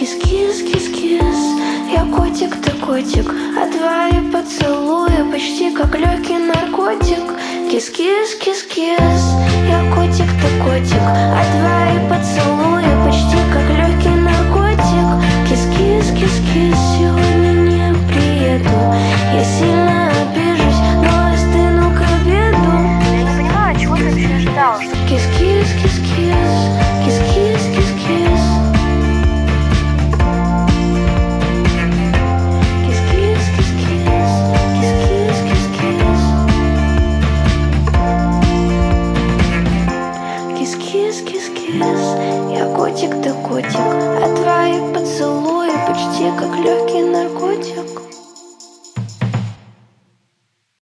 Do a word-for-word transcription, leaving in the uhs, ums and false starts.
Кис-кис-кис-кис, я котик, ты котик, а твои поцелуи почти как легкий наркотик. Кис-кис-кис-кис, я котик, ты котик, а твои поцелуи почти как легкий наркотик. Кис-кис-кис-кис, сегодня не приеду, я сильно обижусь, но остыну к обеду. Я не понимаю, чего ты вообще ожидал? Кис-кис-кис-кис, кис-кис-кис-кис. Я котик, ты котик, а твои поцелуи почти как легкий наркотик.